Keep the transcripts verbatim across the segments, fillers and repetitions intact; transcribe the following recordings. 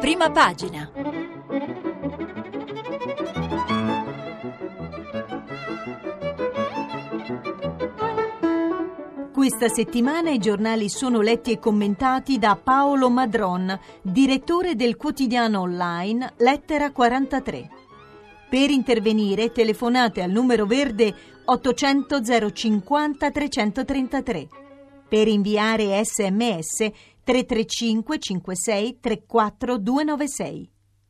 Prima pagina. Questa settimana i giornali sono letti e commentati da Paolo Madron, direttore del quotidiano online Lettera quarantatré. Per intervenire telefonate al numero verde ottocento zero cinquanta trecentotrentatré. Per inviare sms tre tre cinque cinque sei tre quattro due nove sei.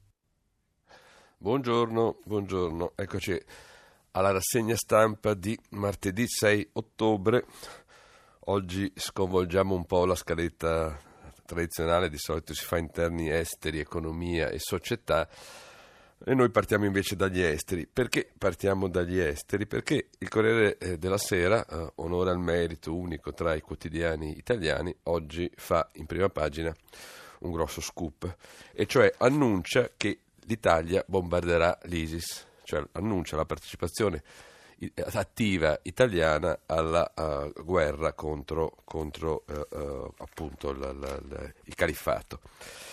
Buongiorno, buongiorno. Eccoci alla rassegna stampa di martedì sei ottobre. Oggi sconvolgiamo un po' la scaletta tradizionale, di solito si fa interni, esteri, economia e società, e noi partiamo invece dagli esteri. Perché partiamo dagli esteri? Perché il Corriere della Sera, eh, onore al merito, unico tra i quotidiani italiani, oggi fa in prima pagina un grosso scoop, e cioè annuncia che l'Italia bombarderà l'ISIS, cioè annuncia la partecipazione attiva italiana alla uh, guerra contro, contro uh, uh, appunto l, l, l, il califfato.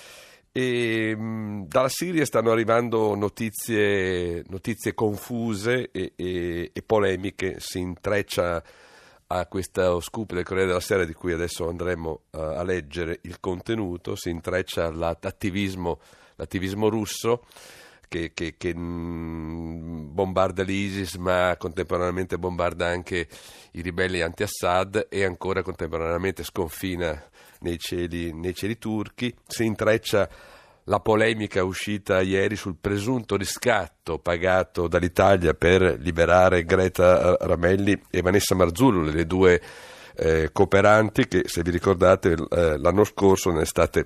E, mh, dalla Siria stanno arrivando notizie, notizie confuse e, e, e polemiche. Si intreccia a questo scoop del Corriere della Sera, di cui adesso andremo uh, a leggere il contenuto, si intreccia l'attivismo, l'attivismo russo che, che, che mh, bombarda l'ISIS, ma contemporaneamente bombarda anche i ribelli anti-Assad e ancora contemporaneamente sconfina nei cieli, nei cieli turchi. Si intreccia la polemica uscita ieri sul presunto riscatto pagato dall'Italia per liberare Greta Ramelli e Vanessa Marzullo, le due eh, cooperanti che, se vi ricordate, eh, l'anno scorso, nell'estate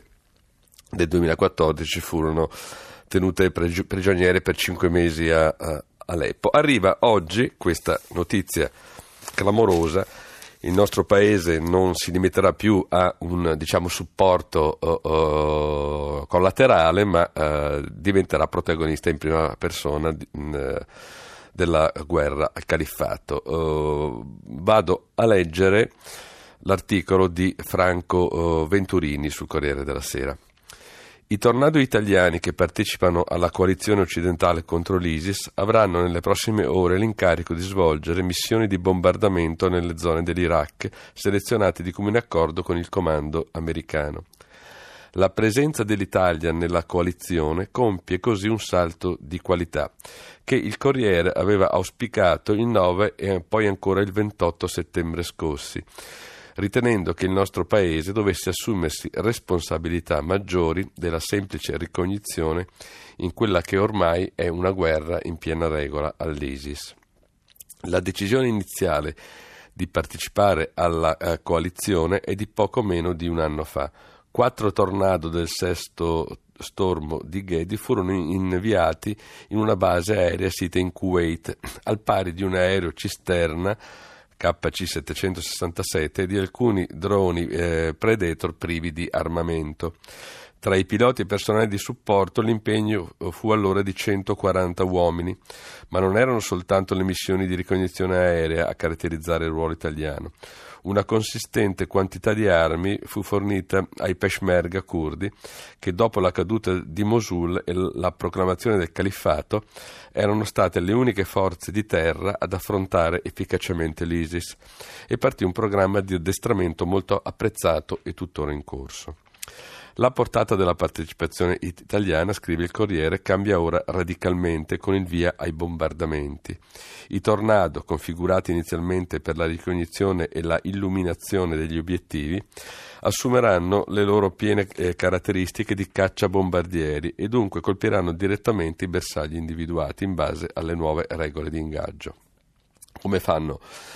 del duemilaquattordici, furono tenute pregio- prigioniere per cinque mesi a, a Aleppo. Arriva oggi questa notizia clamorosa. Il nostro paese non si limiterà più a un, diciamo, supporto uh, uh, collaterale, ma uh, diventerà protagonista in prima persona di, uh, della guerra al califfato. Uh, vado a leggere l'articolo di Franco uh, Venturini sul Corriere della Sera. I tornado italiani che partecipano alla coalizione occidentale contro l'ISIS avranno nelle prossime ore l'incarico di svolgere missioni di bombardamento nelle zone dell'Iraq selezionate di comune accordo con il comando americano. La presenza dell'Italia nella coalizione compie così un salto di qualità che il Corriere aveva auspicato il nove e poi ancora il ventotto settembre scorsi, ritenendo che il nostro Paese dovesse assumersi responsabilità maggiori della semplice ricognizione in quella che ormai è una guerra in piena regola all'ISIS. La decisione iniziale di partecipare alla uh, coalizione è di poco meno di un anno fa. Quattro tornado del sesto stormo di Ghedi furono inviati in una base aerea sita in Kuwait, al pari di un aereo cisterna K C settecentosessantasette e di alcuni droni eh, Predator privi di armamento. Tra i piloti e personale di supporto l'impegno fu allora di centoquaranta uomini, ma non erano soltanto le missioni di ricognizione aerea a caratterizzare il ruolo italiano. Una consistente quantità di armi fu fornita ai Peshmerga curdi, che dopo la caduta di Mosul e la proclamazione del califfato erano state le uniche forze di terra ad affrontare efficacemente l'ISIS, e partì un programma di addestramento molto apprezzato e tuttora in corso. La portata della partecipazione italiana, scrive il Corriere, cambia ora radicalmente con il via ai bombardamenti. I tornado, configurati inizialmente per la ricognizione e la illuminazione degli obiettivi, assumeranno le loro piene eh, caratteristiche di cacciabombardieri e dunque colpiranno direttamente i bersagli individuati in base alle nuove regole di ingaggio. Come fanno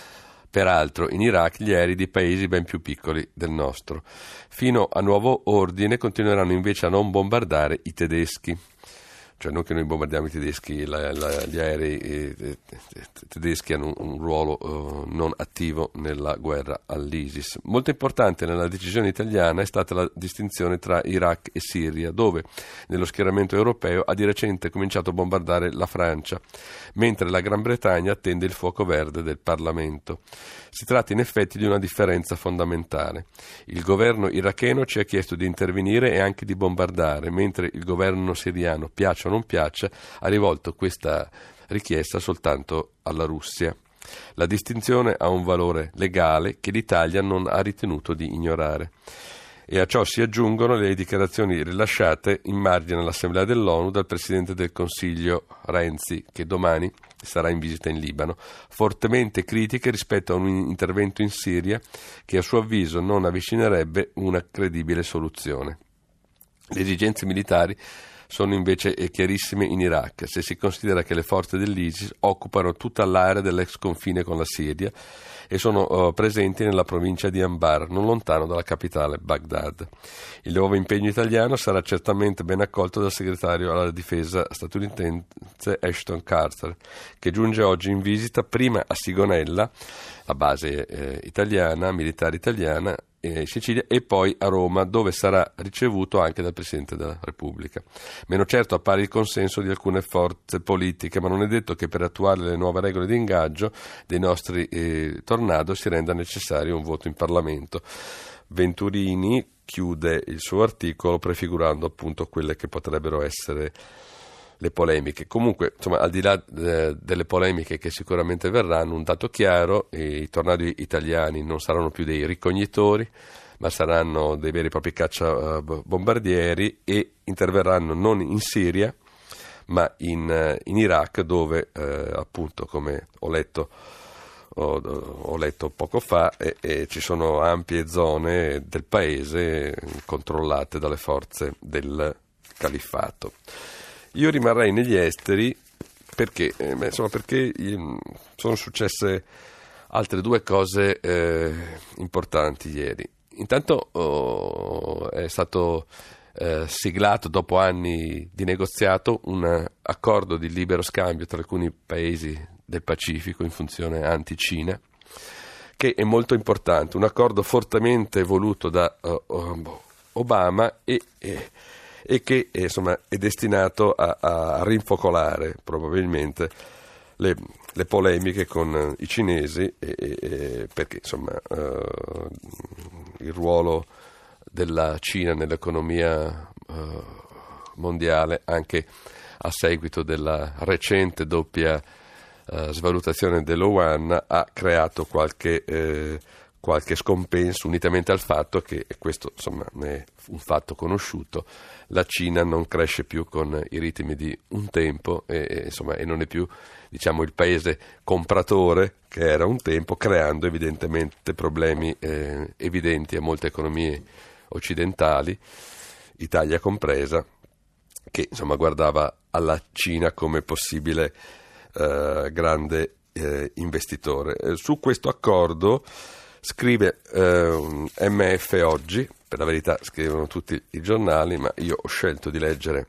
peraltro in Iraq gli aerei di paesi ben più piccoli del nostro. Fino a nuovo ordine continueranno invece a non bombardare i tedeschi. cioè non che noi bombardiamo i tedeschi, la, la, gli aerei eh, eh, tedeschi hanno un, un ruolo eh, non attivo nella guerra all'ISIS. Molto importante nella decisione italiana è stata la distinzione tra Iraq e Siria, dove nello schieramento europeo ha di recente cominciato a bombardare la Francia, mentre la Gran Bretagna attende il fuoco verde del Parlamento. Si tratta in effetti di una differenza fondamentale. Il governo iracheno ci ha chiesto di intervenire e anche di bombardare, mentre il governo siriano, piaccia o non piaccia, ha rivolto questa richiesta soltanto alla Russia. La distinzione ha un valore legale che l'Italia non ha ritenuto di ignorare. E a ciò si aggiungono le dichiarazioni rilasciate in margine all'Assemblea dell'ONU dal Presidente del Consiglio Renzi, che domani sarà in visita in Libano, fortemente critiche rispetto a un intervento in Siria che a suo avviso non avvicinerebbe una credibile soluzione. Le esigenze militari sono invece chiarissime in Iraq, se si considera che le forze dell'ISIS occupano tutta l'area dell'ex confine con la Siria e sono uh, presenti nella provincia di Anbar, non lontano dalla capitale Baghdad. Il nuovo impegno italiano sarà certamente ben accolto dal segretario alla difesa statunitense Ashton Carter, che giunge oggi in visita prima a Sigonella, la base eh, italiana, militare italiana, in Sicilia, e poi a Roma, dove sarà ricevuto anche dal Presidente della Repubblica. Meno certo appare il consenso di alcune forze politiche, ma non è detto che per attuare le nuove regole di ingaggio dei nostri eh, Tornado si renda necessario un voto in Parlamento. Venturini chiude il suo articolo prefigurando appunto quelle che potrebbero essere le polemiche. Comunque, insomma, al di là eh, delle polemiche che sicuramente verranno, un dato chiaro: i Tornado italiani non saranno più dei ricognitori, ma saranno dei veri e propri cacciabombardieri e interverranno non in Siria, ma in, in Iraq, dove eh, appunto, come ho letto Ho, ho letto poco fa, e, e ci sono ampie zone del paese controllate dalle forze del califfato. Io rimarrei negli esteri perché, eh, beh, insomma, perché eh, sono successe altre due cose eh, importanti ieri. Intanto oh, è stato eh, siglato, dopo anni di negoziato, un accordo di libero scambio tra alcuni paesi del Pacifico in funzione anti-Cina, che è molto importante, un accordo fortemente voluto da uh, Obama e, e, e che eh, insomma, è destinato a, a rinfocolare probabilmente le, le polemiche con i cinesi, e, e, perché insomma uh, il ruolo della Cina nell'economia uh, mondiale, anche a seguito della recente doppia Uh, svalutazione dello yuan, ha creato qualche, eh, qualche scompenso, unitamente al fatto che, e questo insomma è un fatto conosciuto, la Cina non cresce più con i ritmi di un tempo e, e, insomma, e non è più, diciamo, il paese compratore che era un tempo, creando evidentemente problemi eh, evidenti a molte economie occidentali, Italia compresa, che insomma guardava alla Cina come possibile Uh, grande uh, investitore. Uh, su questo accordo scrive uh, M F oggi, per la verità scrivono tutti i giornali, ma io ho scelto di leggere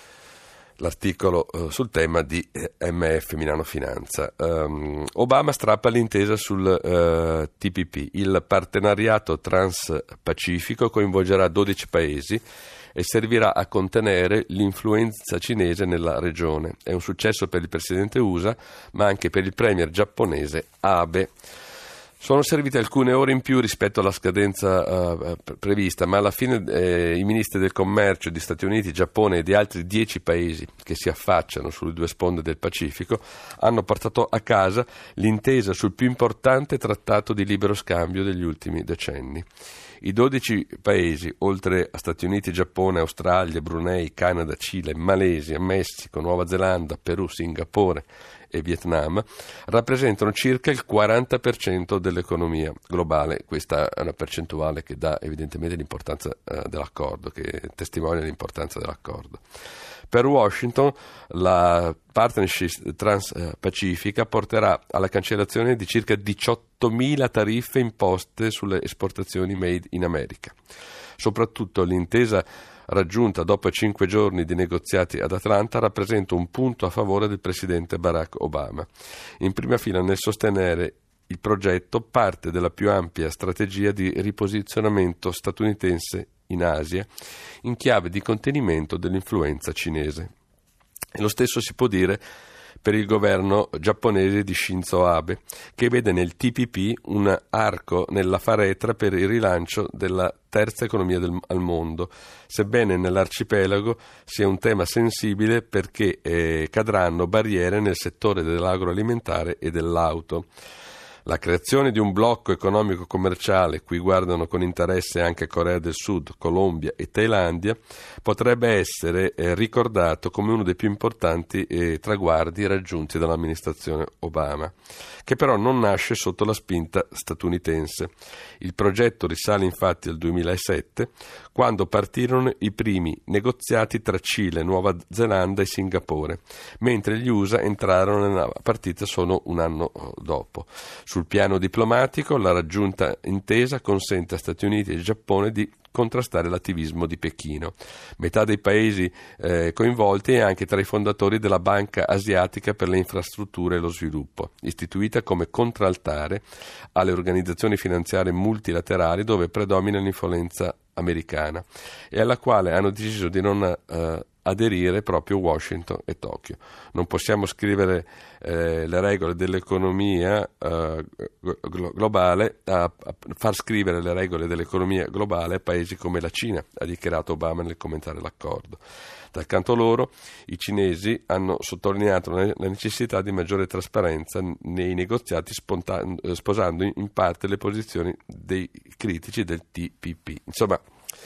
l'articolo uh, sul tema di M F Milano Finanza. Um, Obama strappa l'intesa sul uh, T P P, il partenariato transpacifico coinvolgerà dodici paesi e servirà a contenere l'influenza cinese nella regione. È un successo per il presidente U S A, ma anche per il premier giapponese Abe. Sono servite alcune ore in più rispetto alla scadenza uh, prevista, ma alla fine eh, i ministri del commercio di Stati Uniti, Giappone e di altri dieci paesi che si affacciano sulle due sponde del Pacifico hanno portato a casa l'intesa sul più importante trattato di libero scambio degli ultimi decenni. I dodici paesi, oltre a Stati Uniti, Giappone, Australia, Brunei, Canada, Cile, Malesia, Messico, Nuova Zelanda, Perù, Singapore e Vietnam, rappresentano circa il quaranta per cento dell'economia globale. Questa è una percentuale che dà evidentemente l'importanza eh, dell'accordo, che testimonia l'importanza dell'accordo. Per Washington la partnership transpacifica porterà alla cancellazione di circa diciottomila tariffe imposte sulle esportazioni made in America. Soprattutto l'intesa raggiunta dopo cinque giorni di negoziati ad Atlanta rappresenta un punto a favore del presidente Barack Obama. In prima fila nel sostenere il progetto parte della più ampia strategia di riposizionamento statunitense in Asia in chiave di contenimento dell'influenza cinese. E lo stesso si può dire per il governo giapponese di Shinzo Abe, che vede nel T P P un arco nella faretra per il rilancio della terza economia del, al mondo, sebbene nell'arcipelago sia un tema sensibile perché eh, cadranno barriere nel settore dell'agroalimentare e dell'auto. La creazione di un blocco economico-commerciale, cui guardano con interesse anche Corea del Sud, Colombia e Thailandia, potrebbe essere eh, ricordato come uno dei più importanti eh, traguardi raggiunti dall'amministrazione Obama, che però non nasce sotto la spinta statunitense. Il progetto risale infatti al duemilasette, quando partirono i primi negoziati tra Cile, Nuova Zelanda e Singapore, mentre gli U S A entrarono nella partita solo un anno dopo. Sul piano diplomatico, la raggiunta intesa consente a Stati Uniti e Giappone di contrastare l'attivismo di Pechino. Metà dei paesi eh, coinvolti è anche tra i fondatori della Banca Asiatica per le Infrastrutture e lo Sviluppo, istituita come contraltare alle organizzazioni finanziarie multilaterali dove predomina l'influenza americana e alla quale hanno deciso di non eh, aderire proprio Washington e Tokyo. Non possiamo scrivere eh, le regole dell'economia eh, glo- globale, a, a far scrivere le regole dell'economia globale a paesi come la Cina, ha dichiarato Obama nel commentare l'accordo. Dal canto loro, i cinesi hanno sottolineato la necessità di maggiore trasparenza nei negoziati, sponta- sposando in parte le posizioni dei critici del T P P. Insomma,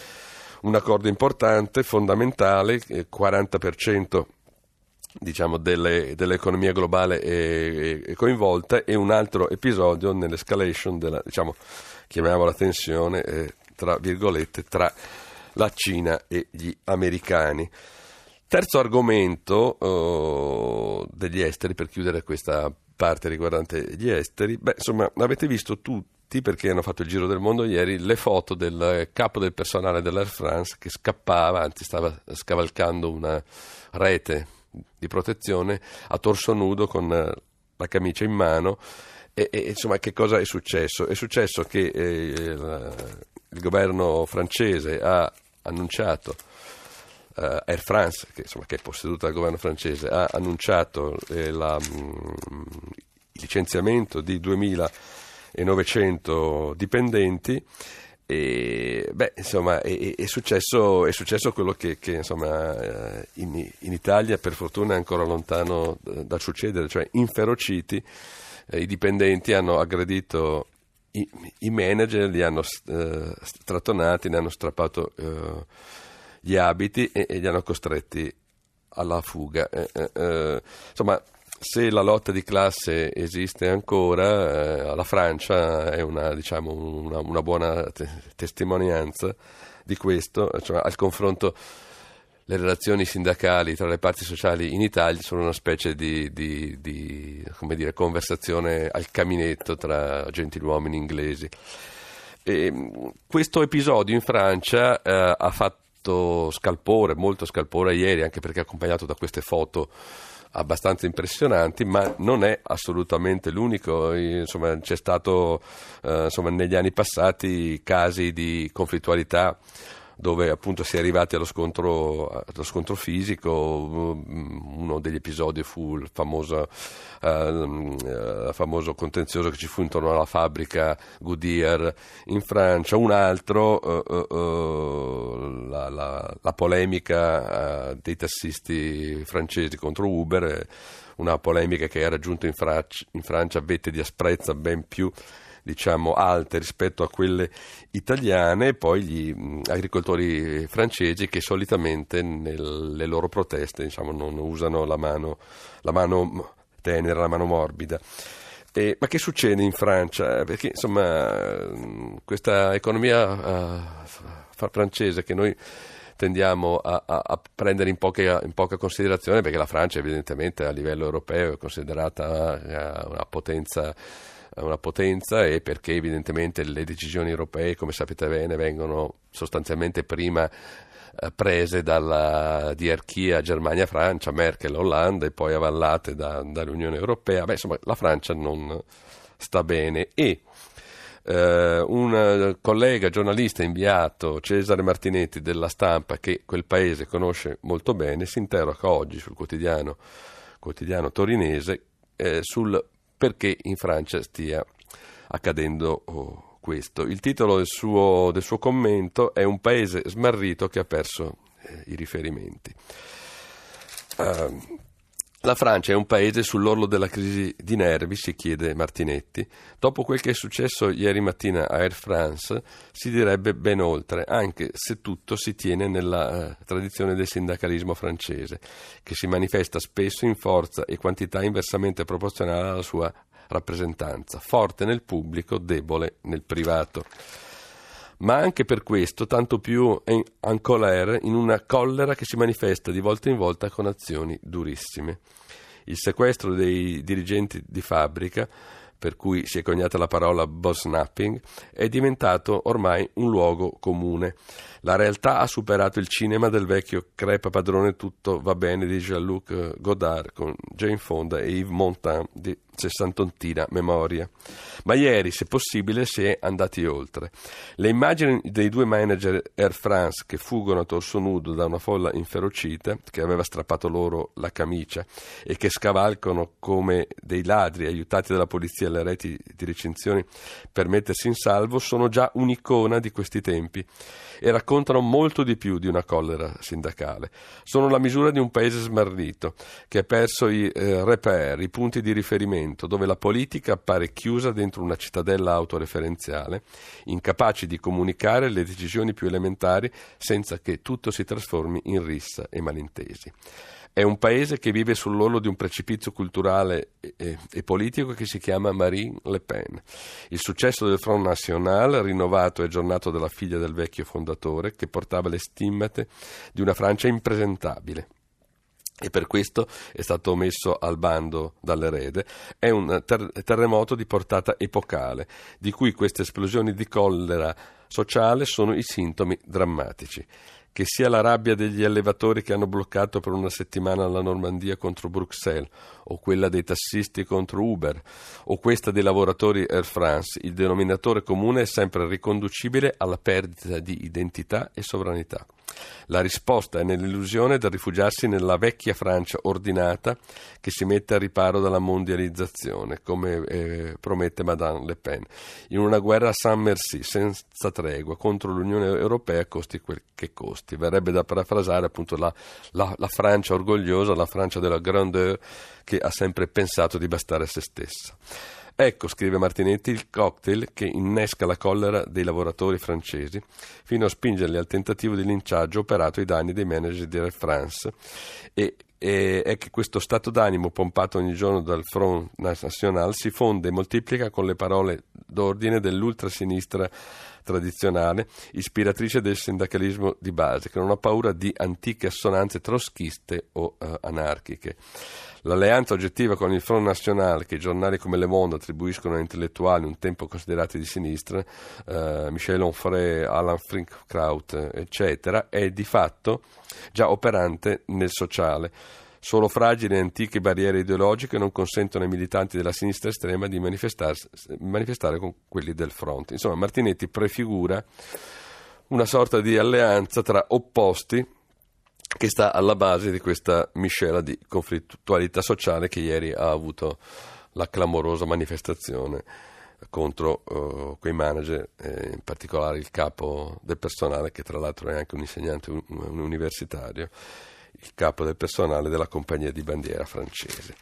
un accordo importante, fondamentale, quaranta per cento diciamo delle, dell'economia globale è, è coinvolta, e un altro episodio nell'escalation della, diciamo, chiamiamola tensione, eh, tra virgolette, tra la Cina e gli americani. Terzo argomento oh, degli esteri, per chiudere questa parte riguardante gli esteri, beh, insomma, avete visto tutti, perché hanno fatto il giro del mondo ieri, le foto del capo del personale dell'Air France che scappava, anzi stava scavalcando una rete di protezione a torso nudo con la camicia in mano. E, e insomma, che cosa è successo? È successo che eh, il, il governo francese ha annunciato, uh, Air France, che, insomma, che è posseduta dal governo francese, ha annunciato eh, la, mh, il licenziamento di duemilanovecento dipendenti. E beh, insomma, è, è, successo, è successo quello che, che insomma, in, in Italia per fortuna è ancora lontano dal succedere, cioè inferociti. I dipendenti hanno aggredito i, i manager, li hanno eh, strattonati, ne hanno strappato eh, gli abiti e, e li hanno costretti alla fuga. Eh, eh, insomma, se la lotta di classe esiste ancora, eh, la Francia è una, diciamo, una, una buona te- testimonianza di questo, cioè, al confronto. Le relazioni sindacali tra le parti sociali in Italia sono una specie di, di, di come dire, conversazione al caminetto tra gentiluomini inglesi. E questo episodio in Francia eh, ha fatto scalpore, molto scalpore ieri, anche perché è accompagnato da queste foto abbastanza impressionanti, ma non è assolutamente l'unico. Insomma, c'è stato eh, insomma, negli anni passati casi di conflittualità dove appunto si è arrivati allo scontro, allo scontro fisico. Uno degli episodi fu il famoso, uh, famoso contenzioso che ci fu intorno alla fabbrica Goodyear in Francia. Un altro, uh, uh, uh, la, la, la polemica uh, dei tassisti francesi contro Uber, una polemica che ha raggiunto in, Frac- in Francia vette di asprezza ben più, diciamo, alte rispetto a quelle italiane, e poi gli mh, agricoltori francesi che solitamente nelle loro proteste, diciamo, non usano la mano, la mano tenera, la mano morbida. E, ma che succede in Francia? Perché insomma questa economia uh, francese che noi tendiamo a, a, a prendere in poca, in poca considerazione, perché la Francia evidentemente a livello europeo è considerata una potenza una potenza e perché evidentemente le decisioni europee, come sapete bene, vengono sostanzialmente prima prese dalla diarchia Germania-Francia, Merkel-Hollande, e poi avallate da, dall'Unione Europea. Beh, insomma, la Francia non sta bene e eh, un collega giornalista inviato, Cesare Martinetti della Stampa, che quel paese conosce molto bene, si interroga oggi sul quotidiano, quotidiano torinese eh, sul perché in Francia stia accadendo oh, questo. Il titolo del suo, del suo commento è: un paese smarrito che ha perso eh, i riferimenti. Uh, la Francia è un paese sull'orlo della crisi di nervi, si chiede Martinetti. Dopo quel che è successo ieri mattina a Air France si direbbe ben oltre, anche se tutto si tiene nella uh, tradizione del sindacalismo francese, che si manifesta spesso in forza e quantità inversamente proporzionale alla sua rappresentanza, forte nel pubblico, debole nel privato. Ma anche per questo, tanto più en colère, in una collera che si manifesta di volta in volta con azioni durissime. Il sequestro dei dirigenti di fabbrica, per cui si è coniata la parola boss snapping, è diventato ormai un luogo comune. La realtà ha superato il cinema del vecchio crepa padrone tutto va bene di Jean-Luc Godard con Jane Fonda e Yves Montand di sessantottina memoria. Ma ieri, se possibile, si è andati oltre. Le immagini dei due manager Air France che fuggono a torso nudo da una folla inferocita che aveva strappato loro la camicia e che scavalcano come dei ladri aiutati dalla polizia alle reti di recinzioni per mettersi in salvo sono già un'icona di questi tempi e raccontano molto di più di una collera sindacale. Sono la misura di un paese smarrito che ha perso i eh, repère, i punti di riferimento, dove la politica appare chiusa dentro una cittadella autoreferenziale, incapace di comunicare le decisioni più elementari senza che tutto si trasformi in rissa e malintesi. È un paese che vive sull'orlo di un precipizio culturale e, e, e politico che si chiama Marine Le Pen. Il successo del Front National, rinnovato e aggiornato dalla figlia del vecchio fondatore, che portava le stimmate di una Francia impresentabile, e per questo è stato messo al bando dall'erede, è un ter- terremoto di portata epocale, di cui queste esplosioni di collera sociale sono i sintomi drammatici. Che sia la rabbia degli allevatori che hanno bloccato per una settimana la Normandia contro Bruxelles, o quella dei tassisti contro Uber, o questa dei lavoratori Air France, il denominatore comune è sempre riconducibile alla perdita di identità e sovranità. La risposta è nell'illusione del rifugiarsi nella vecchia Francia ordinata che si mette a riparo dalla mondializzazione, come eh, promette Madame Le Pen, in una guerra sans merci, senza tregua, contro l'Unione Europea, costi quel che costi. Verrebbe da parafrasare appunto la, la, la Francia orgogliosa, la Francia della grandeur, che ha sempre pensato di bastare a se stessa. Ecco, scrive Martinetti, il cocktail che innesca la collera dei lavoratori francesi fino a spingerli al tentativo di linciaggio operato ai danni dei manager di Air France e, e è che questo stato d'animo pompato ogni giorno dal Front National si fonde e moltiplica con le parole d'ordine dell'ultrasinistra tradizionale, ispiratrice del sindacalismo di base, che non ha paura di antiche assonanze troschiste o uh, anarchiche. L'alleanza oggettiva con il Front National, che i giornali come Le Monde attribuiscono a intellettuali un tempo considerati di sinistra, uh, Michel Onfray, Alan Finkielkraut, eccetera, è di fatto già operante nel sociale. Solo fragili e antiche barriere ideologiche non consentono ai militanti della sinistra estrema di manifestare con quelli del front. Insomma, Martinetti prefigura una sorta di alleanza tra opposti che sta alla base di questa miscela di conflittualità sociale che ieri ha avuto la clamorosa manifestazione contro uh, quei manager, eh, in particolare il capo del personale, che tra l'altro è anche un insegnante un, un universitario, il capo del personale della compagnia di bandiera francese.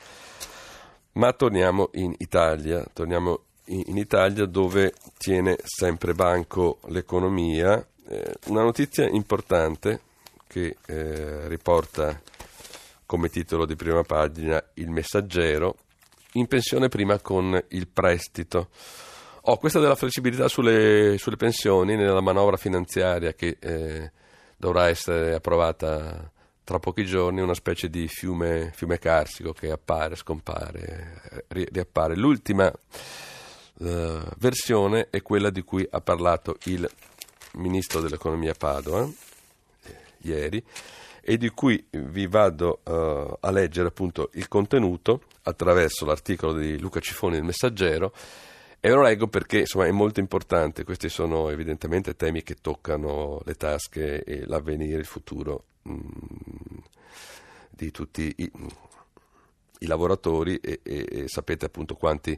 Ma torniamo in Italia, torniamo in, in Italia dove tiene sempre banco l'economia. Eh, una notizia importante che eh, riporta come titolo di prima pagina Il Messaggero: in pensione prima con il prestito. Oh, questa della flessibilità sulle, sulle pensioni nella manovra finanziaria che eh, dovrà essere approvata tra pochi giorni, una specie di fiume, fiume carsico che appare, scompare, ri, riappare. L'ultima, uh, versione è quella di cui ha parlato il ministro dell'economia Padoan eh, ieri, e di cui vi vado uh, a leggere appunto il contenuto attraverso l'articolo di Luca Cifoni del Messaggero, e lo leggo perché insomma è molto importante. Questi sono evidentemente temi che toccano le tasche e l'avvenire, il futuro mh, di tutti i, i lavoratori e, e, e sapete appunto quanti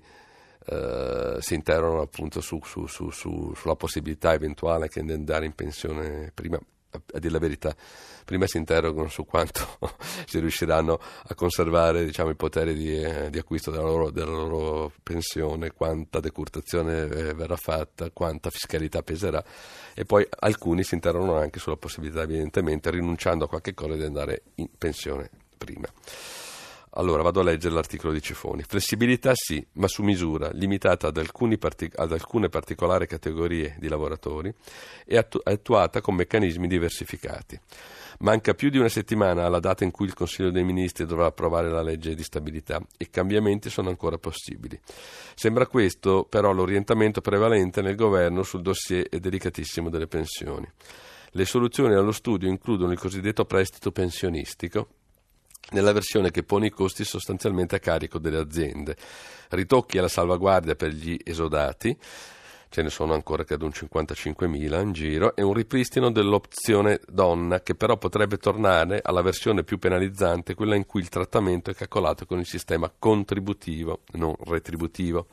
uh, si interrogano appunto su, su, su, su, sulla possibilità eventuale che di andare in pensione prima. A dire la verità, prima si interrogano su quanto si riusciranno a conservare, diciamo, i poteri di, eh, di acquisto della loro, della loro pensione, quanta decurtazione eh, verrà fatta, quanta fiscalità peserà, e poi alcuni si interrogano anche sulla possibilità, evidentemente, rinunciando a qualche cosa, di andare in pensione prima. Allora, vado a leggere l'articolo di Cifoni. Flessibilità sì, ma su misura, limitata ad, alcuni partic- ad alcune particolari categorie di lavoratori e attu- attuata con meccanismi diversificati. Manca più di una settimana alla data in cui il Consiglio dei Ministri dovrà approvare la legge di stabilità e cambiamenti sono ancora possibili. Sembra questo però l'orientamento prevalente nel governo sul dossier delicatissimo delle pensioni. Le soluzioni allo studio includono il cosiddetto prestito pensionistico, nella versione che pone i costi sostanzialmente a carico delle aziende, ritocchi alla salvaguardia per gli esodati, ce ne sono ancora credo un cinquantacinquemila in giro, e un ripristino dell'opzione donna, che però potrebbe tornare alla versione più penalizzante, quella in cui il trattamento è calcolato con il sistema contributivo, non retributivo.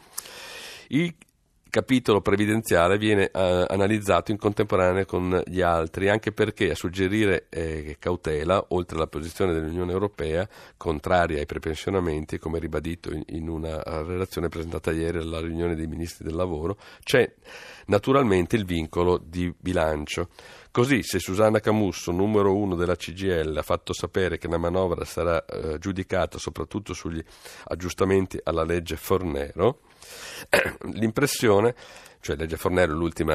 Il capitolo previdenziale viene uh, analizzato in contemporanea con gli altri, anche perché a suggerire eh, cautela, oltre alla posizione dell'Unione Europea contraria ai prepensionamenti, come ribadito in, in una relazione presentata ieri alla riunione dei ministri del lavoro, c'è naturalmente il vincolo di bilancio. Così, se Susanna Camusso, numero uno della C G I L, ha fatto sapere che la manovra sarà eh, giudicata soprattutto sugli aggiustamenti alla legge Fornero, l'impressione, cioè legge Fornero, l'ultima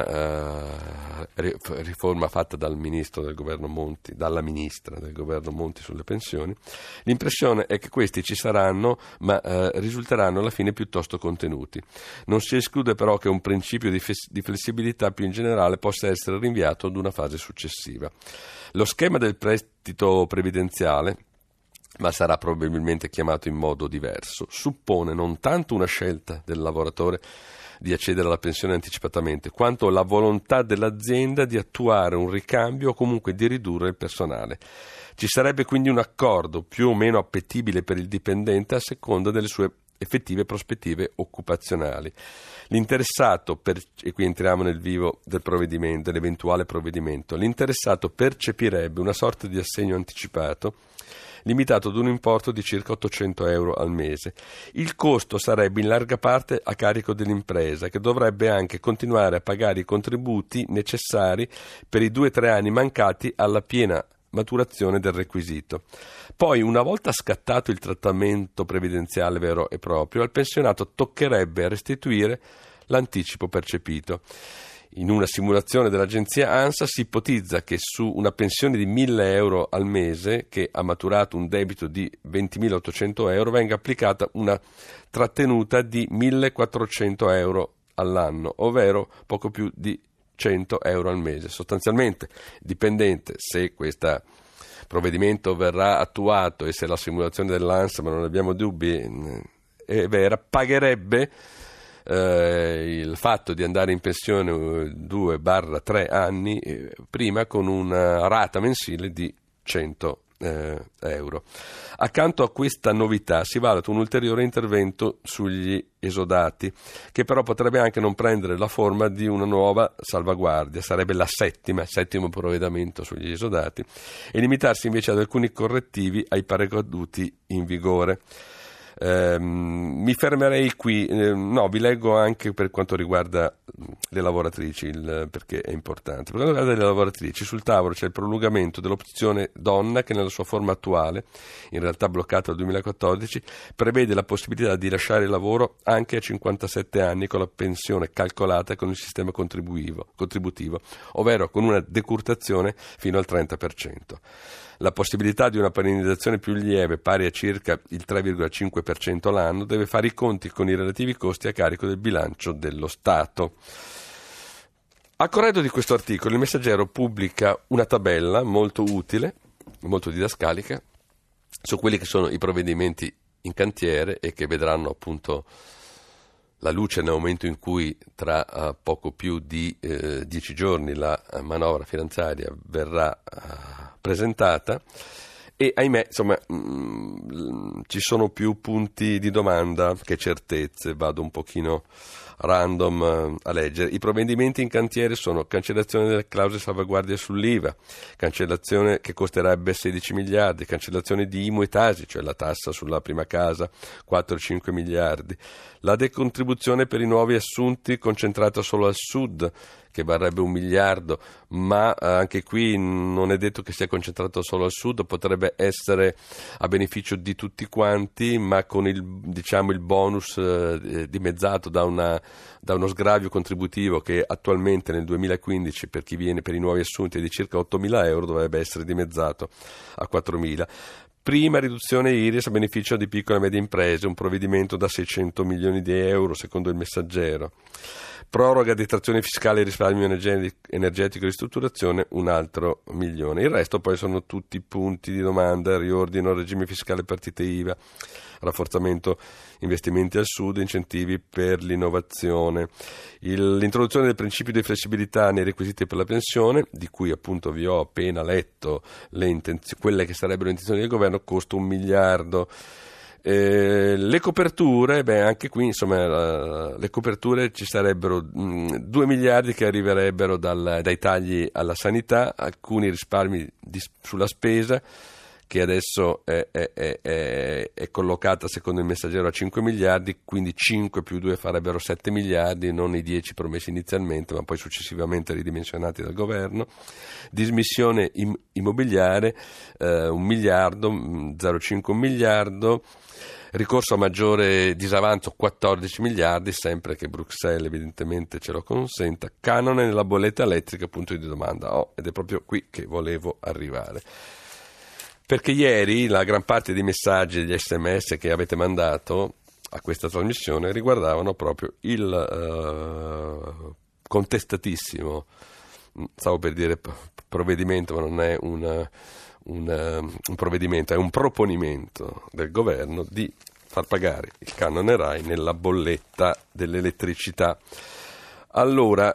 uh, riforma fatta dal ministro del governo Monti, dalla ministra del governo Monti sulle pensioni, l'impressione è che questi ci saranno, ma uh, risulteranno alla fine piuttosto contenuti. Non si esclude però che un principio di, fes- di flessibilità più in generale possa essere rinviato ad una fase successiva. Lo schema del prestito previdenziale, ma sarà probabilmente chiamato in modo diverso, suppone non tanto una scelta del lavoratore di accedere alla pensione anticipatamente, quanto la volontà dell'azienda di attuare un ricambio o comunque di ridurre il personale. Ci sarebbe quindi un accordo più o meno appetibile per il dipendente a seconda delle sue effettive prospettive occupazionali. L'interessato, per, e qui entriamo nel vivo del provvedimento, dell'eventuale provvedimento, l'interessato percepirebbe una sorta di assegno anticipato limitato ad un importo di circa ottocento euro al mese. Il costo sarebbe in larga parte a carico dell'impresa, che dovrebbe anche continuare a pagare i contributi necessari per i due o tre anni mancati alla piena maturazione del requisito. Poi, una volta scattato il trattamento previdenziale vero e proprio, al pensionato toccherebbe restituire l'anticipo percepito. In una simulazione dell'agenzia ANSA si ipotizza che su una pensione di mille euro al mese, che ha maturato un debito di ventimilaottocento euro, venga applicata una trattenuta di millequattrocento euro all'anno, ovvero poco più di cento euro al mese. Sostanzialmente, dipendente, se questo provvedimento verrà attuato e se la simulazione dell'ANSA, ma non abbiamo dubbi, è vera, pagherebbe Eh, il fatto di andare in pensione due tre anni eh, prima con una rata mensile di cento eh, euro. Accanto a questa novità si valuta un ulteriore intervento sugli esodati, che però potrebbe anche non prendere la forma di una nuova salvaguardia, sarebbe la settima, settimo provvedimento sugli esodati, e limitarsi invece ad alcuni correttivi ai paracaduti in vigore. Eh, mi fermerei qui, eh, no, vi leggo anche per quanto riguarda le lavoratrici, il, perché è importante. Per quanto riguarda le lavoratrici, sul tavolo c'è il prolungamento dell'opzione donna, che nella sua forma attuale, in realtà bloccata dal duemilaquattordici, prevede la possibilità di lasciare il lavoro anche a cinquantasette anni con la pensione calcolata con il sistema contributivo, contributivo ovvero con una decurtazione fino al trenta per cento. La possibilità di una penalizzazione più lieve, pari a circa il tre virgola cinque per cento l'anno, deve fare i conti con i relativi costi a carico del bilancio dello Stato. A corredo di questo articolo, il Messaggero pubblica una tabella molto utile, molto didascalica, su quelli che sono i provvedimenti in cantiere e che vedranno appunto la luce nel momento in cui tra uh, poco più di eh, dieci giorni la uh, manovra finanziaria verrà uh, presentata e ahimè insomma mh, ci sono più punti di domanda che certezze. Vado un pochino random uh, a leggere. I provvedimenti in cantiere sono cancellazione delle clausole salvaguardia sull'I V A, cancellazione che costerebbe sedici miliardi, cancellazione di I M U e Tasi, cioè la tassa sulla prima casa, quattro cinque miliardi, la decontribuzione per i nuovi assunti concentrata solo al sud, che varrebbe un miliardo, ma eh, anche qui non è detto che sia concentrato solo al sud, potrebbe essere a beneficio di tutti quanti, ma con il, diciamo, il bonus eh, dimezzato da, una, da uno sgravio contributivo che attualmente nel duemilaquindici per chi viene per i nuovi assunti è di circa ottomila euro, dovrebbe essere dimezzato a quattromila. Prima riduzione I R E S a beneficio di piccole e medie imprese, un provvedimento da seicento milioni di euro secondo il Messaggero. Proroga detrazione fiscale e risparmio energetico e ristrutturazione, un altro milione. Il resto poi sono tutti punti di domanda: riordino regime fiscale partite I V A, rafforzamento investimenti al sud, incentivi per l'innovazione, il, l'introduzione del principio di flessibilità nei requisiti per la pensione, di cui appunto vi ho appena letto le intenzioni, quelle che sarebbero le intenzioni del governo, costa un miliardo. Eh, le coperture, beh, anche qui insomma la, le coperture ci sarebbero mh, due miliardi che arriverebbero dal, dai tagli alla sanità, alcuni risparmi di, sulla spesa che adesso è, è, è, è, è collocata secondo il Messaggero a cinque miliardi, quindi cinque più due farebbero sette miliardi, non i dieci promessi inizialmente ma poi successivamente ridimensionati dal governo. Dismissione im- immobiliare eh, un miliardo, zero virgola cinque un miliardo. Ricorso a maggiore disavanzo quattordici miliardi, sempre che Bruxelles evidentemente ce lo consenta. Canone nella bolletta elettrica, punto di domanda. Oh, ed è proprio qui che volevo arrivare. Perché ieri la gran parte dei messaggi e degli sms che avete mandato a questa trasmissione riguardavano proprio il uh, contestatissimo, stavo per dire provvedimento, ma non è una... Un, uh, un provvedimento, è un proponimento del governo di far pagare il canone RAI nella bolletta dell'elettricità. Allora,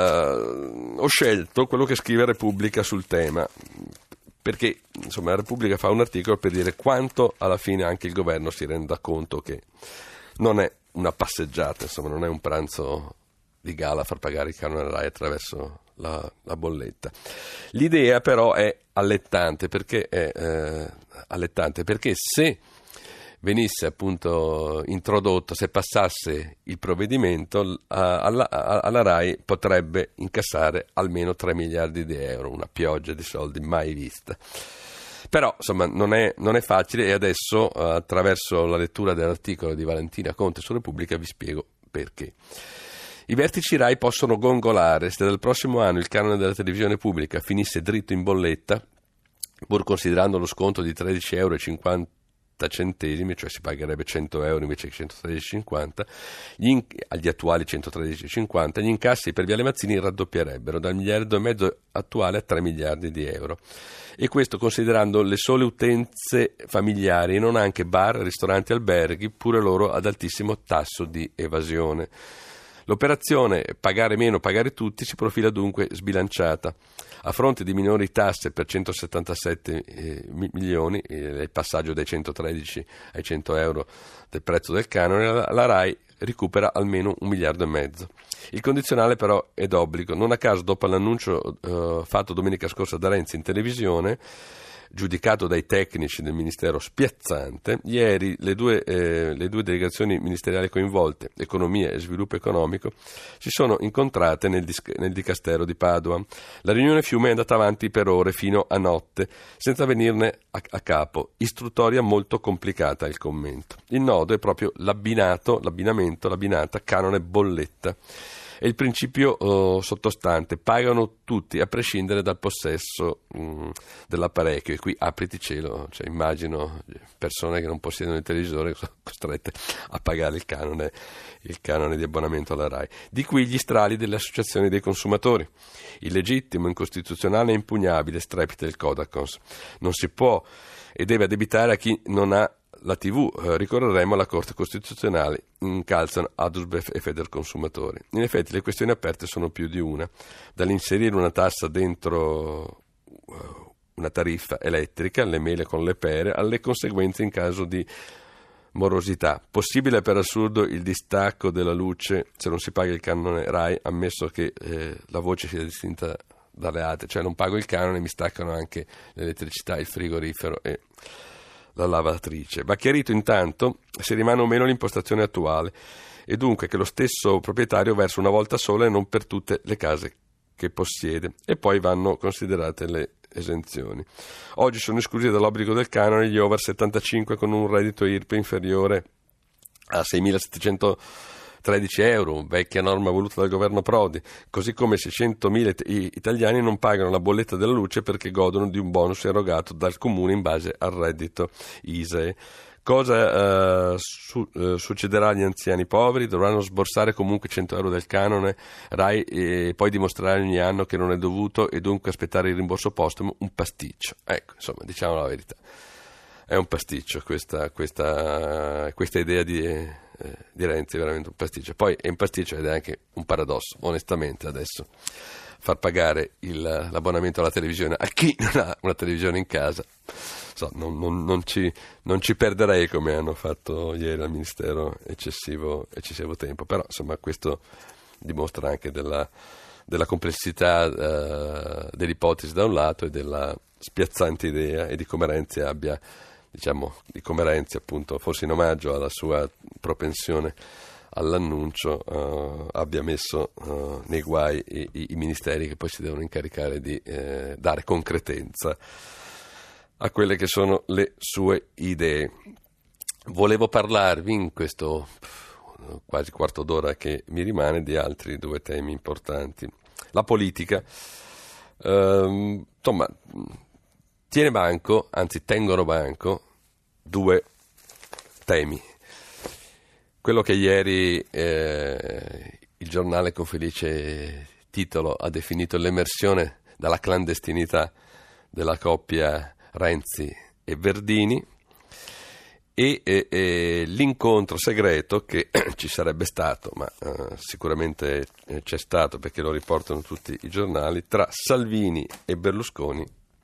uh, ho scelto quello che scrive Repubblica sul tema, perché insomma la Repubblica fa un articolo per dire quanto alla fine anche il governo si renda conto che non è una passeggiata, insomma non è un pranzo di gala far pagare il canone RAI attraverso la, la bolletta. L'idea però è allettante perché è eh, allettante perché se venisse appunto introdotto, se passasse il provvedimento, alla, alla RAI potrebbe incassare almeno tre miliardi di euro, una pioggia di soldi mai vista. Però insomma non è, non è facile, e adesso attraverso la lettura dell'articolo di Valentina Conte su Repubblica vi spiego perché. I vertici RAI possono gongolare se dal prossimo anno il canone della televisione pubblica finisse dritto in bolletta, pur considerando lo sconto di tredici virgola cinquanta centesimi, cioè si pagherebbe cento euro invece che centotredici virgola cinquanta, gli in, agli attuali centotredici virgola cinquanta, gli incassi per Viale Mazzini raddoppierebbero dal miliardo e mezzo attuale a tre miliardi di euro. E questo considerando le sole utenze familiari e non anche bar, ristoranti, alberghi, pure loro ad altissimo tasso di evasione. L'operazione pagare meno, pagare tutti si profila dunque sbilanciata. A fronte di minori tasse per centosettantasette eh, milioni, eh, il passaggio dai centotredici ai cento euro del prezzo del canone, la, la RAI recupera almeno un miliardo e mezzo. Il condizionale però è d'obbligo. Non a caso, dopo l'annuncio eh, fatto domenica scorsa da Renzi in televisione, giudicato dai tecnici del Ministero spiazzante, ieri le due, eh, le due delegazioni ministeriali coinvolte, Economia e Sviluppo Economico, si sono incontrate nel, dis- nel Dicastero di Padova. La riunione Fiume è andata avanti per ore fino a notte, senza venirne a, a capo. Istruttoria molto complicata, il commento. Il nodo è proprio l'abbinato, l'abbinamento, l'abbinata canone bolletta. è il principio oh, sottostante: pagano tutti a prescindere dal possesso mh, dell'apparecchio. E qui apriti cielo, cioè, immagino persone che non possiedono il televisore sono costrette a pagare il canone, il canone di abbonamento alla RAI. Di qui gli strali delle associazioni dei consumatori. Illegittimo, incostituzionale e impugnabile, strepita il Codacons. Non si può e deve addebitare a chi non ha la tivù, eh, ricorreremo alla Corte Costituzionale, incalzano Adusbef e Federconsumatori. In effetti le questioni aperte sono più di una, dall'inserire una tassa dentro uh, una tariffa elettrica, le mele con le pere, alle conseguenze in caso di morosità. Possibile per assurdo il distacco della luce se non si paga il canone RAI, ammesso che eh, la voce sia distinta dalle altre, cioè non pago il canone, mi staccano anche l'elettricità, il frigorifero e la lavatrice. Va chiarito intanto se rimane o meno l'impostazione attuale e dunque che lo stesso proprietario versa una volta sola e non per tutte le case che possiede, e poi vanno considerate le esenzioni. Oggi sono esclusi dall'obbligo del canone gli over settantacinque con un reddito I R P E inferiore a seimilasettecentotredici euro, vecchia norma voluta dal governo Prodi, così come seicentomila it- italiani non pagano la bolletta della luce perché godono di un bonus erogato dal comune in base al reddito I S E E. Cosa uh, su- uh, succederà agli anziani poveri? Dovranno sborsare comunque cento euro del canone RAI e poi dimostrare ogni anno che non è dovuto e dunque aspettare il rimborso postumo? Un pasticcio. Ecco, insomma, diciamo la verità. È un pasticcio questa, questa, questa idea di, eh, di Renzi, è veramente un pasticcio. Poi è un pasticcio ed è anche un paradosso, onestamente, adesso far pagare il, l'abbonamento alla televisione a chi non ha una televisione in casa. So, non, non, non, ci, non ci perderei come hanno fatto ieri al Ministero eccessivo, eccessivo tempo, però insomma questo dimostra anche della, della complessità uh, dell'ipotesi da un lato e della spiazzante idea e di come Renzi abbia, diciamo, di come Renzi appunto, forse in omaggio alla sua propensione all'annuncio, uh, abbia messo uh, nei guai i, i, i ministeri che poi si devono incaricare di eh, dare concretezza a quelle che sono le sue idee. Volevo parlarvi in questo quasi quarto d'ora che mi rimane di altri due temi importanti. La politica, ehm, insomma, tiene banco, anzi tengono banco, due temi. Quello che ieri eh, il giornale con felice titolo ha definito l'emersione dalla clandestinità della coppia Renzi e Verdini e, e, e l'incontro segreto che ci sarebbe stato, ma uh, sicuramente c'è stato perché lo riportano tutti i giornali, tra Salvini e Berlusconi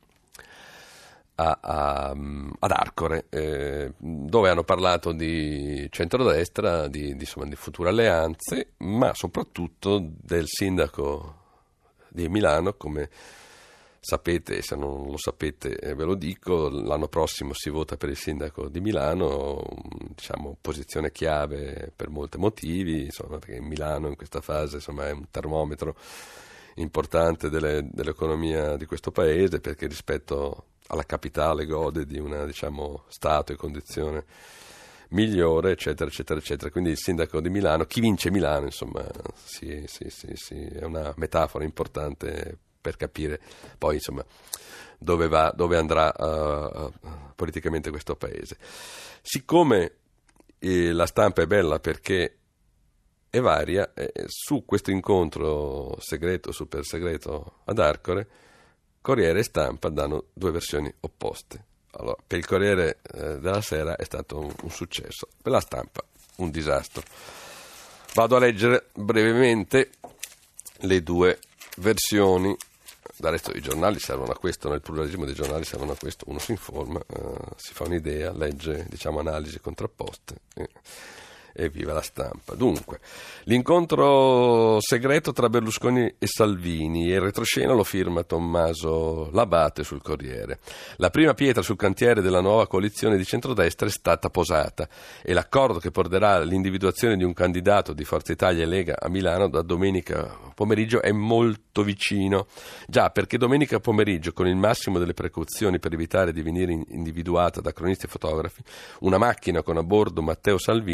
a, a, ad Arcore, eh, dove hanno parlato di centrodestra, di, di, insomma, di future alleanze, ma soprattutto del sindaco di Milano. Come sapete, se non lo sapete eh, ve lo dico, l'anno prossimo si vota per il sindaco di Milano, diciamo posizione chiave per molti motivi, insomma, perché Milano in questa fase insomma, è un termometro importante delle, dell'economia di questo paese, perché rispetto alla capitale gode di una, diciamo, stato e condizione migliore, eccetera, eccetera, eccetera. Quindi il sindaco di Milano, chi vince Milano, insomma, sì, sì, sì, sì, è una metafora importante per capire poi insomma dove va, dove andrà uh, uh, politicamente questo paese. Siccome eh, la stampa è bella perché è varia, eh, su questo incontro segreto, super segreto ad Arcore, Corriere e Stampa danno due versioni opposte. Allora, per il Corriere eh, della Sera è stato un, un successo, per la Stampa un disastro. Vado a leggere brevemente le due versioni. Dal resto i giornali servono a questo, nel pluralismo dei giornali servono a questo, uno si informa, uh, si fa un'idea, legge, diciamo, analisi contrapposte e, e viva la Stampa. Dunque, l'incontro segreto tra Berlusconi e Salvini, e il retroscena lo firma Tommaso Labate sul Corriere. La prima pietra sul cantiere della nuova coalizione di centrodestra è stata posata e l'accordo che porterà all'individuazione di un candidato di Forza Italia e Lega a Milano da domenica pomeriggio è molto vicino. Già, perché domenica pomeriggio, con il massimo delle precauzioni per evitare di venire individuata da cronisti e fotografi, una macchina con a bordo Matteo Salvini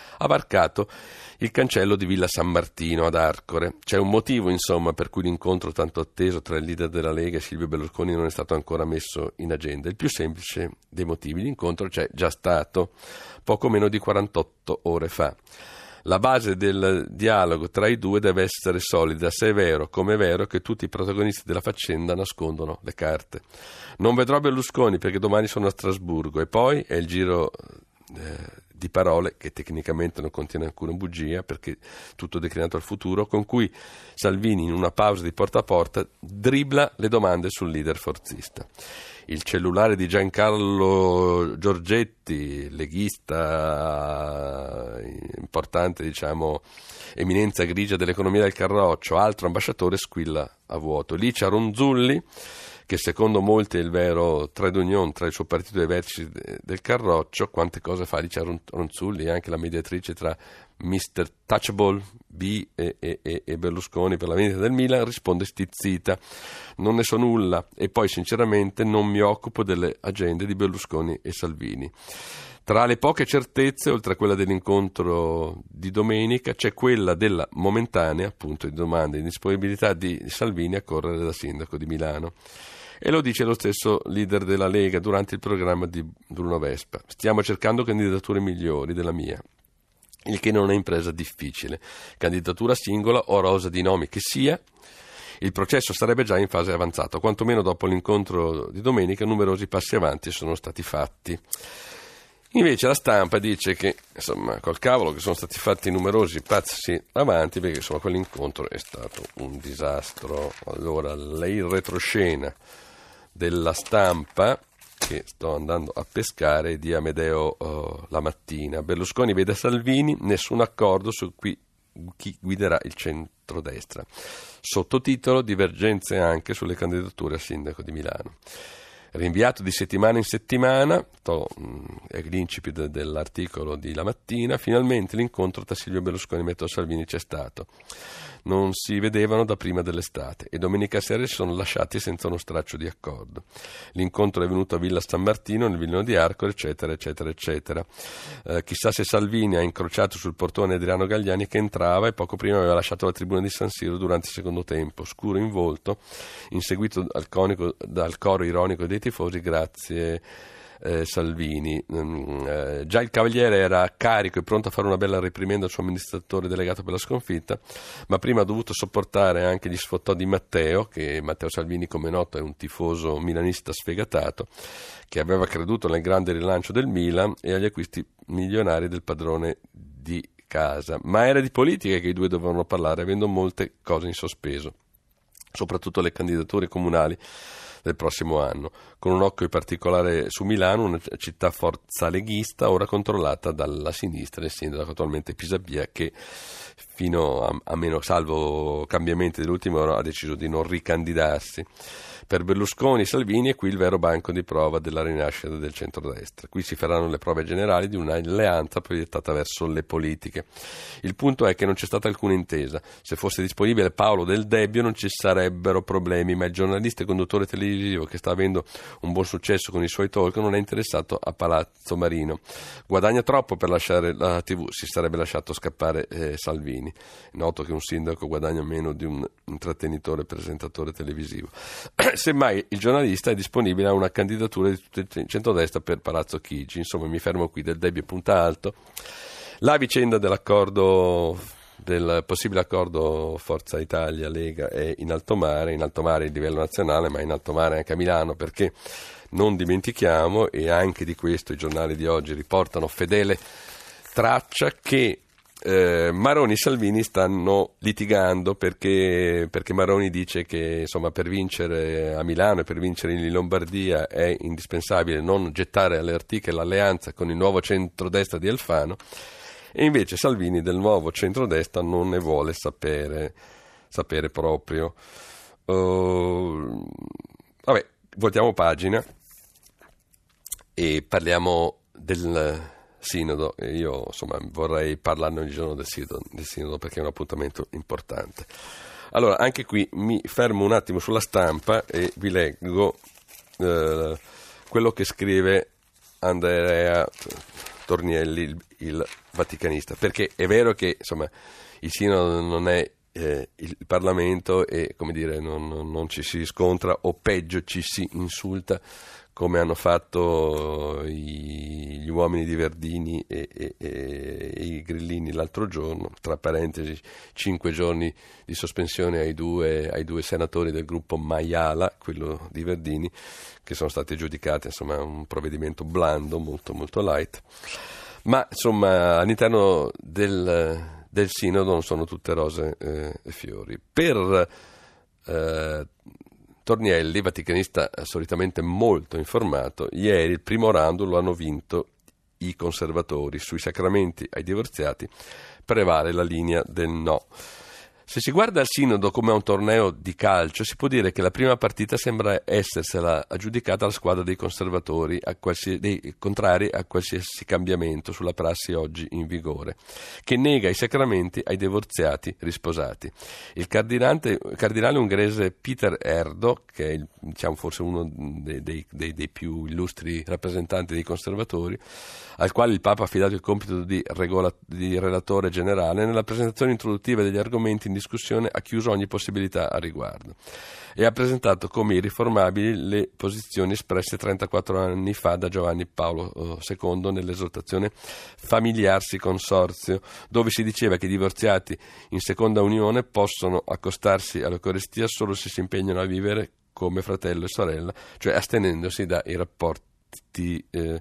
ha varcato il cancello di Villa San Martino ad Arcore. C'è un motivo, insomma, per cui l'incontro tanto atteso tra il leader della Lega e Silvio Berlusconi non è stato ancora messo in agenda. Il più semplice dei motivi: l'incontro c'è già stato poco meno di quarantotto ore fa. La base del dialogo tra i due deve essere solida, se è vero, come è vero, che tutti i protagonisti della faccenda nascondono le carte. Non vedrò Berlusconi perché domani sono a Strasburgo, e poi è il giro eh, di parole, che tecnicamente non contiene alcuna bugia perché tutto declinato al futuro, con cui Salvini, in una pausa di porta a porta, dribbla le domande sul leader forzista. Il cellulare di Giancarlo Giorgetti, leghista importante, diciamo, eminenza grigia dell'economia del Carroccio, altro ambasciatore, squilla a vuoto. Licia Ronzulli, che secondo molti è il vero trade union tra il suo partito e i vertici del Carroccio. Quante cose fa Licia Ronzulli, anche la mediatrice tra mister Touchable B e, e, e Berlusconi per la vendita del Milan, risponde stizzita: non ne so nulla, e poi sinceramente non mi occupo delle agende di Berlusconi e Salvini. Tra le poche certezze, oltre a quella dell'incontro di domenica, c'è quella della momentanea, appunto, di domande di disponibilità di Salvini a correre da sindaco di Milano. E lo dice lo stesso leader della Lega durante il programma di Bruno Vespa: stiamo cercando candidature migliori della mia, il che non è impresa difficile. Candidatura singola o rosa di nomi che sia, il processo sarebbe già in fase avanzata. Quantomeno dopo l'incontro di domenica numerosi passi avanti sono stati fatti. Invece la stampa dice che, insomma, col cavolo che sono stati fatti numerosi passi avanti, perché insomma quell'incontro è stato un disastro. Allora, il retroscena della Stampa, che sto andando a pescare, di Amedeo uh, La Mattina: Berlusconi vede Salvini, nessun accordo su qui, chi guiderà il centrodestra. Sottotitolo: divergenze anche sulle candidature a sindaco di Milano. Rinviato di settimana in settimana, to, mh, è l'incipit dell'articolo di La Mattina, finalmente l'incontro tra Silvio Berlusconi e Matteo Salvini c'è stato. Non si vedevano da prima dell'estate e domenica sera si sono lasciati senza uno straccio di accordo. L'incontro è venuto a Villa San Martino, nel villino di Arcore, eccetera, eccetera, eccetera. Eh, chissà se Salvini ha incrociato sul portone Adriano Galliani, che entrava e poco prima aveva lasciato la tribuna di San Siro durante il secondo tempo, scuro in volto, inseguito dal, conico, dal coro ironico dei tifosi: grazie eh, Salvini. Mm, eh, già il Cavaliere era carico e pronto a fare una bella reprimenda al suo amministratore delegato per la sconfitta, ma prima ha dovuto sopportare anche gli sfottò di Matteo, che Matteo Salvini, come noto, è un tifoso milanista sfegatato, che aveva creduto nel grande rilancio del Milan e agli acquisti milionari del padrone di casa. Ma era di politica che i due dovevano parlare, avendo molte cose in sospeso, soprattutto le candidature comunali del prossimo anno, con un occhio in particolare su Milano, una città forza leghista ora controllata dalla sinistra del sindaco attualmente Pisapia, che fino a, a meno salvo cambiamenti dell'ultima ora ha deciso di non ricandidarsi. Per Berlusconi e Salvini è qui il vero banco di prova della rinascita del centrodestra. Qui si faranno le prove generali di un'alleanza proiettata verso le politiche. Il punto è che non c'è stata alcuna intesa. Se fosse disponibile Paolo Del Debbio non ci sarebbero problemi, ma il giornalista e conduttore televisivo, che sta avendo un buon successo con i suoi talk, non è interessato a Palazzo Marino. Guadagna troppo per lasciare la tivù, si sarebbe lasciato scappare eh, Salvini. È noto che un sindaco guadagna meno di un intrattenitore presentatore televisivo. Semmai il giornalista è disponibile a una candidatura di tutto il centrodestra per Palazzo Chigi. Insomma, mi fermo qui. Del Debbio punta alto. La vicenda dell'accordo, del possibile accordo Forza Italia Lega, è in alto mare, in alto mare a livello nazionale, ma in alto mare anche a Milano, perché non dimentichiamo, e anche di questo i giornali di oggi riportano fedele traccia, che Eh, Maroni e Salvini stanno litigando perché, perché Maroni dice che, insomma, per vincere a Milano e per vincere in Lombardia è indispensabile non gettare alle ortiche l'alleanza con il nuovo centrodestra di Alfano, e invece Salvini del nuovo centrodestra non ne vuole sapere, sapere proprio. Uh, vabbè, voltiamo pagina e parliamo del Sinodo. Io, insomma, vorrei parlarne ogni giorno del sinodo, del sinodo perché è un appuntamento importante. Allora, anche qui mi fermo un attimo sulla Stampa e vi leggo eh, quello che scrive Andrea Tornielli, il, il vaticanista, perché è vero che insomma il Sinodo non è eh, il Parlamento e, come dire, non, non, non ci si scontra, o peggio ci si insulta, come hanno fatto i, gli uomini di Verdini e, e, e i grillini l'altro giorno, tra parentesi cinque giorni di sospensione ai due, ai due senatori del gruppo Maiala, quello di Verdini, che sono stati giudicati, insomma, un provvedimento blando, molto molto light. Ma insomma all'interno del, del Sinodo non sono tutte rose eh, e fiori. Per eh, Tornielli, vaticanista solitamente molto informato, ieri il primo round lo hanno vinto i conservatori. Sui sacramenti ai divorziati prevale la linea del no. Se si guarda il Sinodo come a un torneo di calcio, si può dire che la prima partita sembra essersela aggiudicata alla squadra dei conservatori, a qualsiasi, dei contrari a qualsiasi cambiamento sulla prassi oggi in vigore, che nega i sacramenti ai divorziati risposati. Il cardinale, cardinale ungherese Peter Erdo, che è il, diciamo forse uno dei, dei, dei, dei più illustri rappresentanti dei conservatori, al quale il Papa ha affidato il compito di, regola, di relatore generale, nella presentazione introduttiva degli argomenti in discussione ha chiuso ogni possibilità a riguardo e ha presentato come irriformabili le posizioni espresse trentaquattro anni fa da Giovanni Paolo secondo nell'esortazione Familiarsi Consorzio, dove si diceva che i divorziati in seconda unione possono accostarsi all'Eucaristia solo se si impegnano a vivere come fratello e sorella, cioè astenendosi dai rapporti eh,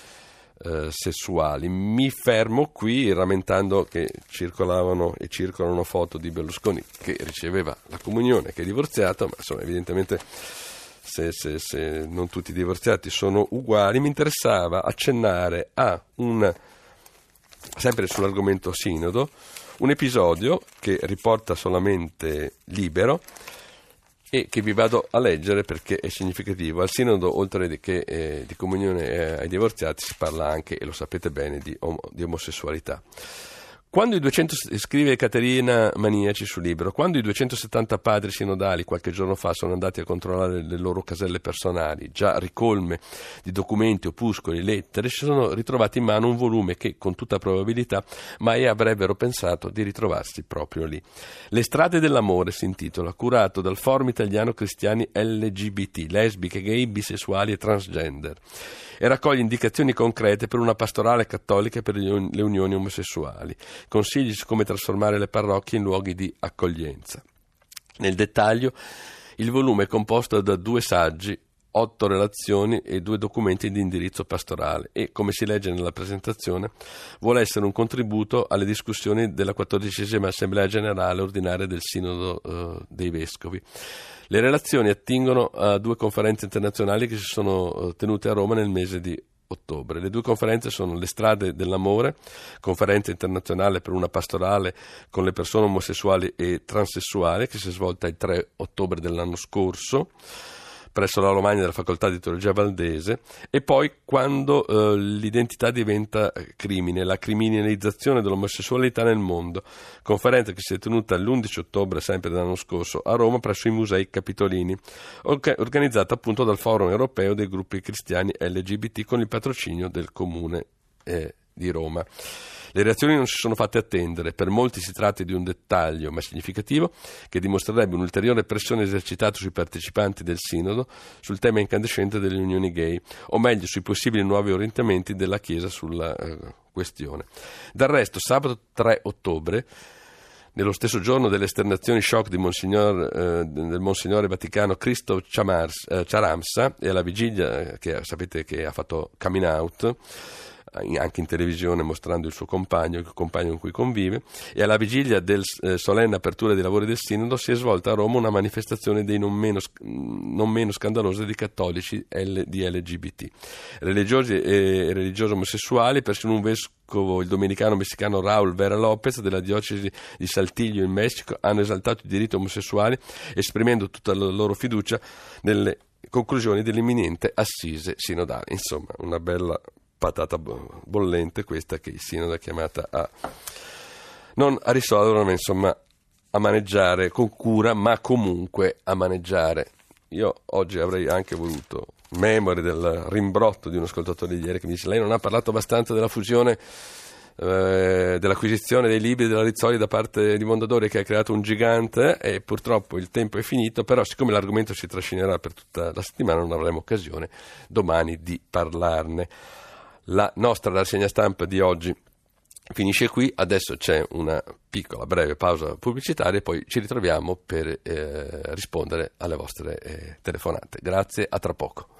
Eh, sessuali. Mi fermo qui rammentando che circolavano e circolano foto di Berlusconi che riceveva la comunione, che è divorziato, ma insomma evidentemente se, se, se non tutti i divorziati sono uguali. Mi interessava accennare a un, sempre sull'argomento Sinodo, un episodio che riporta solamente Libero e che vi vado a leggere perché è significativo. Al Sinodo, oltre che eh, di comunione eh, ai divorziati, si parla anche, e lo sapete bene, di, om- di omosessualità. Quando i duecento, scrive Caterina Maniaci su Libero, quando i duecentosettanta padri sinodali qualche giorno fa sono andati a controllare le loro caselle personali, già ricolme di documenti, opuscoli, lettere, si sono ritrovati in mano un volume che, con tutta probabilità, mai avrebbero pensato di ritrovarsi proprio lì. Le strade dell'amore si intitola, curato dal Forum Italiano Cristiani L G B T, lesbiche, gay, bisessuali e transgender, e raccoglie indicazioni concrete per una pastorale cattolica per le unioni omosessuali. Consigli su come trasformare le parrocchie in luoghi di accoglienza. Nel dettaglio, il volume è composto da due saggi, otto relazioni e due documenti di indirizzo pastorale e, come si legge nella presentazione, vuole essere un contributo alle discussioni della quattordicesima Assemblea Generale Ordinaria del Sinodo eh, dei Vescovi. Le relazioni attingono a due conferenze internazionali che si sono tenute a Roma nel mese di ottobre. Le due conferenze sono Le strade dell'amore, conferenza internazionale per una pastorale con le persone omosessuali e transessuali, che si è svolta il tre ottobre dell'anno scorso presso la Romagna della Facoltà di Teologia Valdese, e poi Quando eh, l'identità diventa crimine, la criminalizzazione dell'omosessualità nel mondo, conferenza che si è tenuta l'undici ottobre sempre dell'anno scorso a Roma presso i Musei Capitolini, orga- organizzata appunto dal Forum Europeo dei Gruppi Cristiani L G B T con il patrocinio del Comune eh, di Roma. Le reazioni non si sono fatte attendere, per molti si tratta di un dettaglio ma significativo che dimostrerebbe un'ulteriore pressione esercitata sui partecipanti del Sinodo sul tema incandescente delle unioni gay, o meglio sui possibili nuovi orientamenti della Chiesa sulla eh, questione. Del resto, sabato tre ottobre, nello stesso giorno delle esternazioni shock di Monsignor, eh, del Monsignore Vaticano Christoph Chamars, eh, Charamsa, e alla vigilia, eh, che sapete che ha fatto coming out, anche in televisione mostrando il suo compagno, il compagno con cui convive, e alla vigilia del eh, solenne apertura dei lavori del Sinodo si è svolta a Roma una manifestazione dei non meno, non meno scandalosa di cattolici L, di L G B T, religiosi e religiosi omosessuali. Persino un vescovo, il domenicano messicano Raúl Vera López della diocesi di Saltillo in Messico, hanno esaltato i diritti omosessuali, esprimendo tutta la loro fiducia nelle conclusioni dell'imminente assise sinodale. Insomma, una bella patata bollente questa che il Sinodo è chiamata a non a risolvere, ma insomma a maneggiare con cura, ma comunque a maneggiare. Io oggi avrei anche voluto memore del rimbrotto di un ascoltatore di ieri che mi dice: lei non ha parlato abbastanza della fusione, eh, dell'acquisizione dei libri della Rizzoli da parte di Mondadori, che ha creato un gigante, e purtroppo il tempo è finito, però siccome l'argomento si trascinerà per tutta la settimana non avremo occasione domani di parlarne. La nostra rassegna stampa di oggi finisce qui, adesso c'è una piccola breve pausa pubblicitaria e poi ci ritroviamo per eh, rispondere alle vostre eh, telefonate. Grazie, a tra poco.